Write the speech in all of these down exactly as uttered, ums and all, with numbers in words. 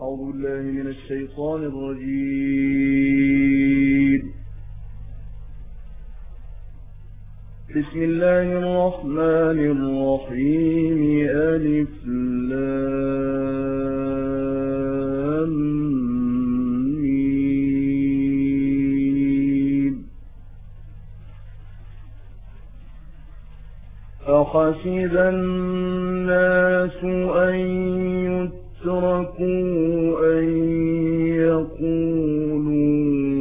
أعوذ بالله من الشيطان الرجيم. بسم الله الرحمن الرحيم. ألف لام ميم. أحسب الناس أن يتركوا أن يقولوا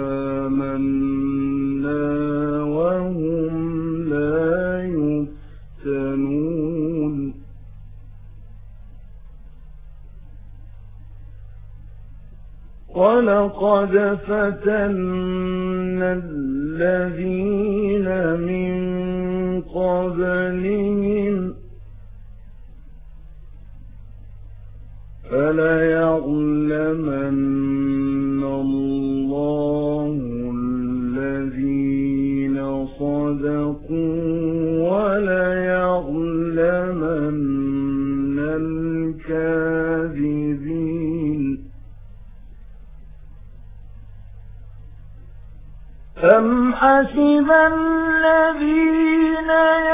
آمنا وهم لا يفتنون. ولقد فتنا الذين من قبلهم فليعلمن الله الذين صدقوا وليعلمن الكاذبين. أم حسب الذين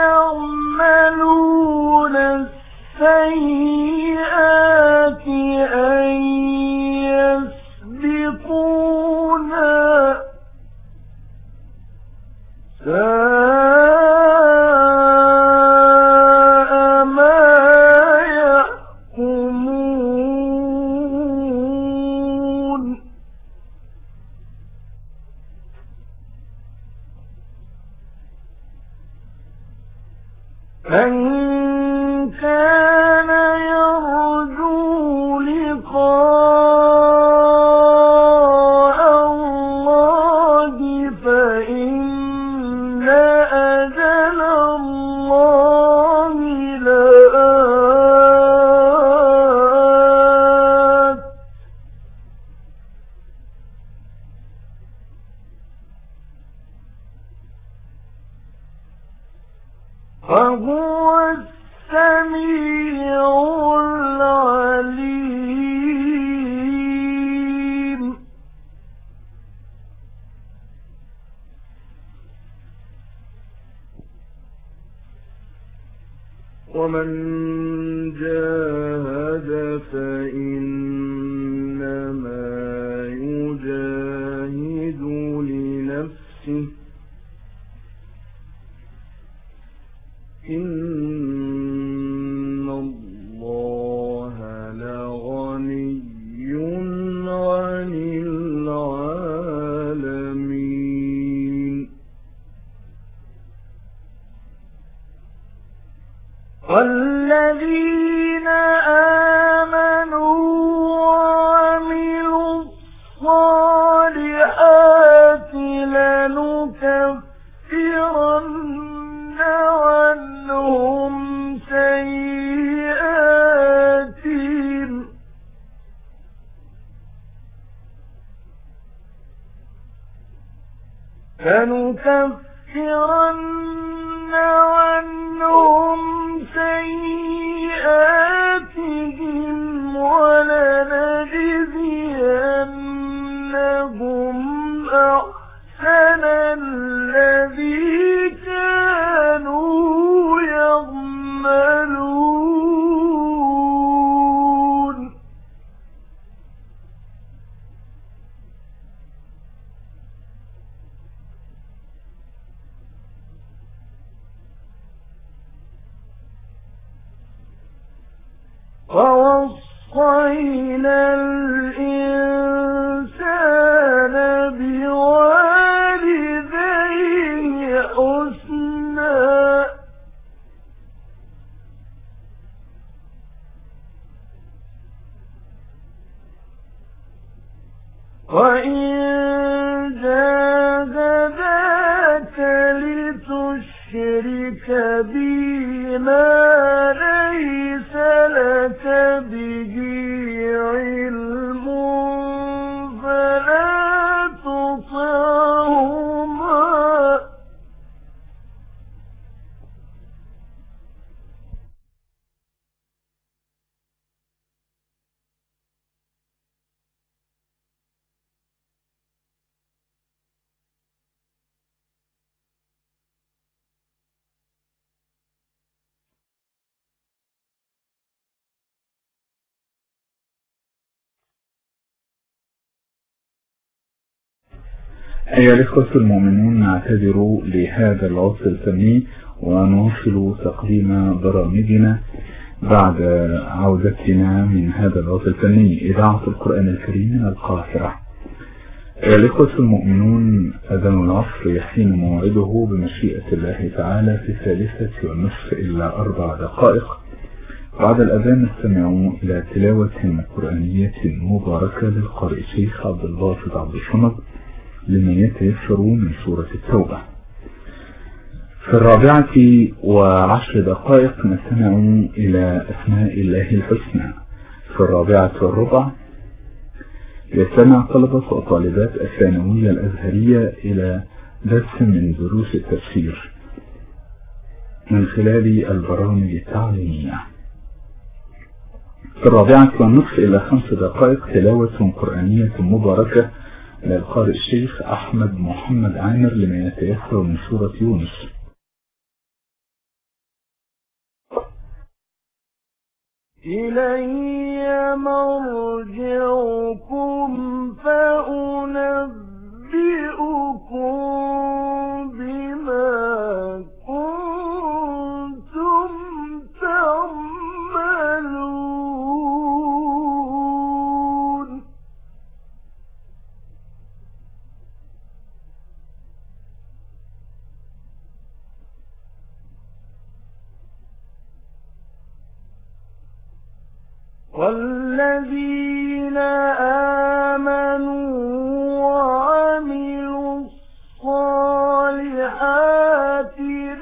يعملون السيئات أن يسبقونا ساء ما يحكمون. من كان يرجو لقاء الله فإن أجل الله لآت. وهو السميع العليم. ومن جاهد فإنما يجاهد لنفسه إن الله لغني عن العالمين. والذين آمنوا وعملوا الصالحات لنكفرن عنهم سيئاتهم لنكفرن عنهم سيئاتهم ولنجزينهم أحسن الذي كانوا يعملون. ووصينا الإنسان بوالديه حسنا وإن جاهداك لتشرك بي ما ليس لك به علم فلا تطعهما أيها الإخوة المؤمنون، نعتذر لهذا العطل الفني ونواصل تقديم برامجنا بعد عودتنا من هذا العطل الفني. إذاعة القرآن الكريم من القاهرة. أيها الإخوة المؤمنون، أذان العصر يحين موعده بمشيئة الله تعالى في الثالثة والنصف إلا أربع دقائق. بعد الأذان نستمع إلى تلاوة قرآنية مباركة للقارئ الشيخ عبد الباسط عبد الصمد لمن يتيسر من سورة التوبة. في الرابعة وعشر دقائق نستمع إلى أسماء الله الحسنى. في الرابعة والربع يستمع طلبة وطالبات الثانوية الأزهرية إلى درس من دروس التفسير من خلال البرامج التعليمية. في الرابعة والنصف إلى خمس دقائق تلاوة قرآنية مباركة للقارئ الشيخ أحمد محمد عامر لما يتيسر من سورة يونس. إلي مرجعكم فأنبئكم بما كنتم تعملون. والذين آمنوا وعملوا الصالحات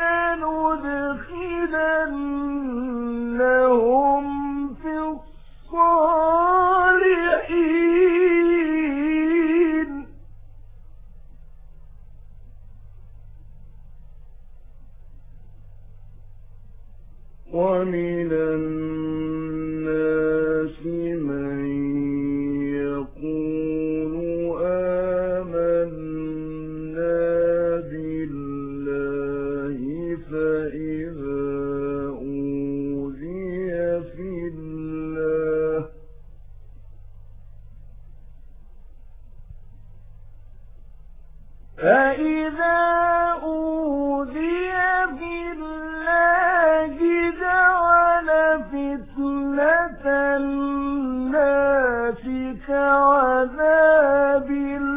لندخلنهم في الصالحين. ومن الناس من يقول آمنا بالله فإذا أوذي في الله فإذا أوذي بالله جعل فتنة الناس كعذاب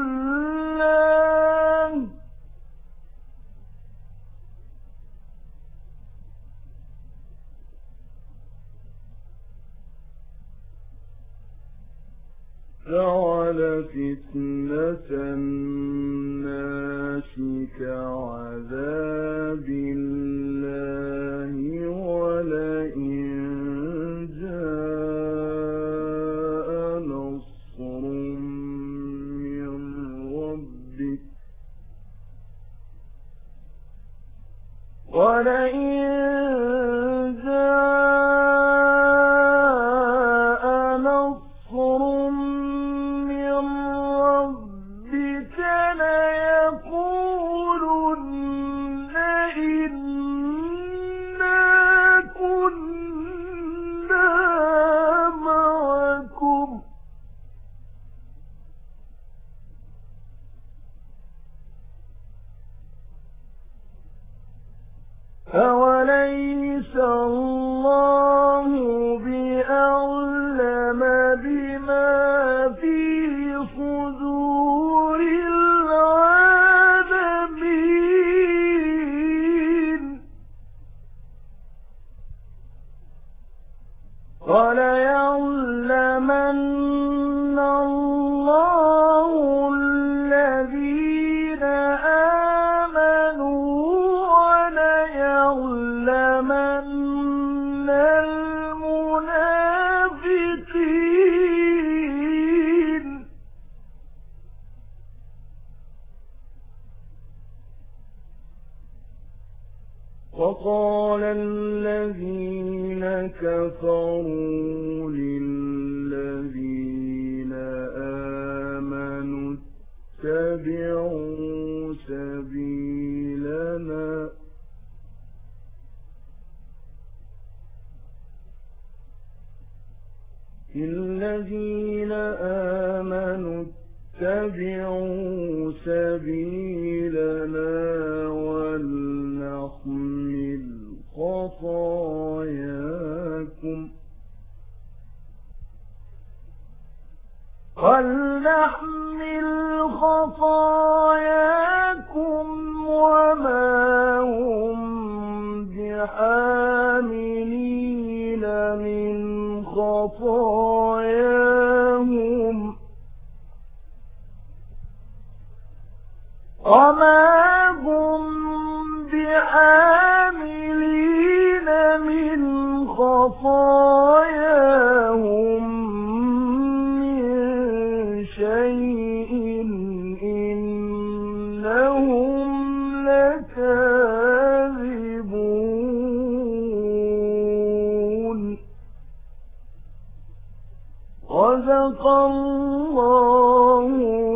الله جعل فتنة الناس كعذاب الله ولئن جاء نصر من ربك ولئن جاء نصر من ربك ليقولن إنا كنا معكم أوليس الله بأعلم بما في صدور العالمين وليعلمن الله الذين آمنوا وليعلمن المنافقين. وقال الذين كفروا للذين آمنوا اتبعوا سبيلنا الذين آمنوا اتبعوا سبيلنا ولنحمل خطاياكم ولنحمل خطاياكم وما هم بحاملين من خطاياهم وما هم بحاملين من خطاياهم من شيء إنهم لكاذبون. صدق الله